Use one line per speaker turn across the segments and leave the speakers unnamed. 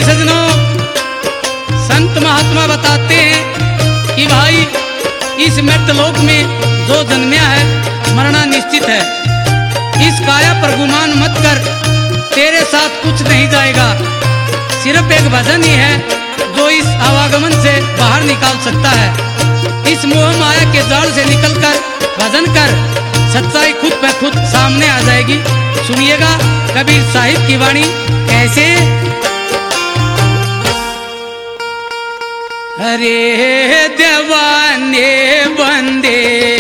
सज्जनों, संत महात्मा बताते हैं कि भाई इस मृतलोक में जो जन्मया है मरना निश्चित है। इस काया पर गुमान मत कर, तेरे साथ कुछ नहीं जाएगा। सिर्फ एक भजन ही है जो इस आवागमन से बाहर निकाल सकता है। इस मोह माया के जाल से निकलकर भजन कर, सच्चाई खुद पे खुद सामने आ जाएगी। सुनिएगा कबीर साहिब की वाणी कैसे। अरे दीवाने बंदे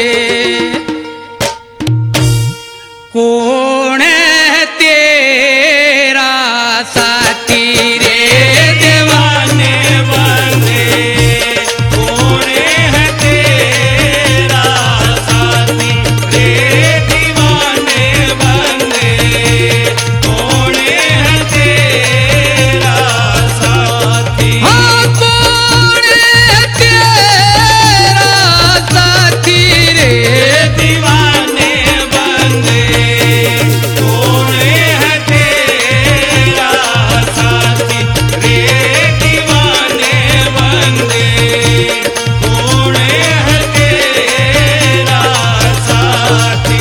कौन है तेरा साथी रे, दीवाने बंदे कौन है तेरा साथी रे, दीवाने बंदे कौन है तेरा साथी। हाँ कौन है तेरा साथी रे, दीवाने बंदे कौन है तेरा साथी रे, दीवाने बंदे कौन है तेरा साथी।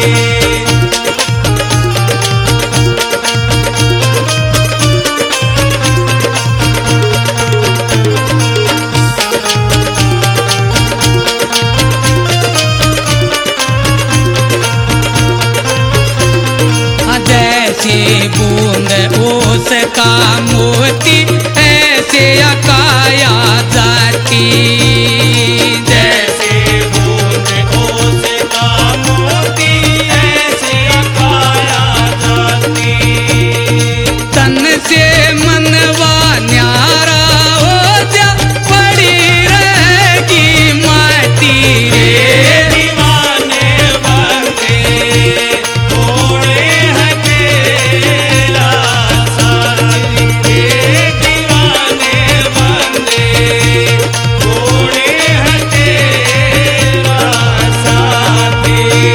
जैसे बूंद ओस का मोती ऐसे अकाया जाती, जैसे बूंद ओस का मोती ऐसे अकाया जाती। तन से मनवा न्यारा हो जा, पड़ी रहेगी माटी रे, दीवाने बंदे कौन है तेरा साथी रे, दीवाने बंदे कौन है तेरा साथी।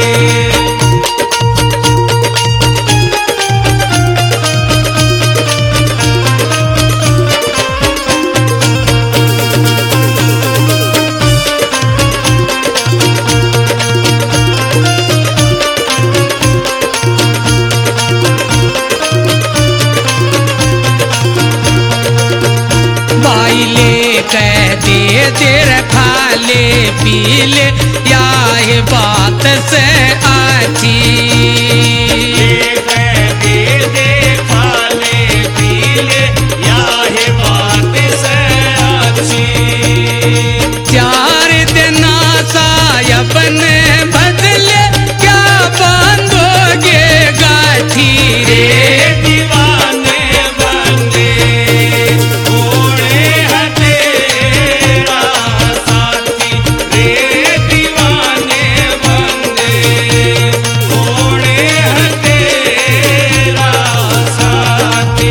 भाई ले कह दे तेरे खा ले पी ले, या ये बात से आती। ले कह दे खा ले पी ले, या ये बात से आती। चार दिन सायब ने बदले, क्या बांधोगे गाठी रे, दीवाने बंदे कौन है तेरा साथी रे, दीवाने बंदे कौन है तेरा साथी।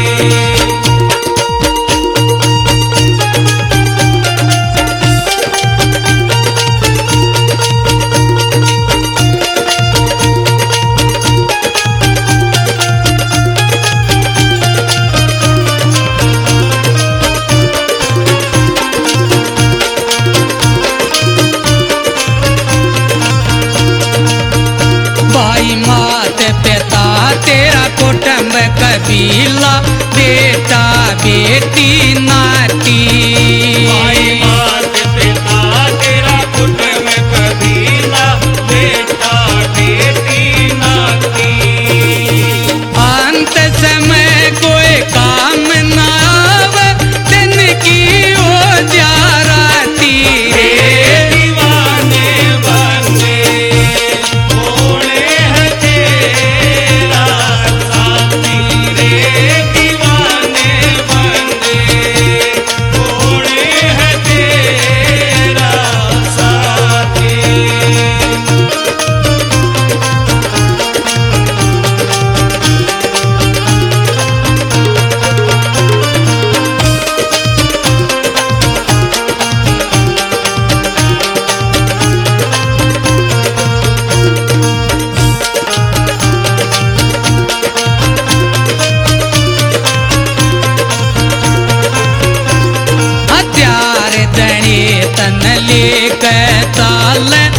भाई मात पिता तेरा कुटुंब कबीला, बेटा बेटी नाती। भाई मात पिता तेरा कुटुंब कबीला, बेटा बेटी नाती। अंत समय कोई काम ना आवे, दिन की हो जा राती रे, दीवाने बंदे कौन है तेरा साथी रे, दीवाने बंदे हाल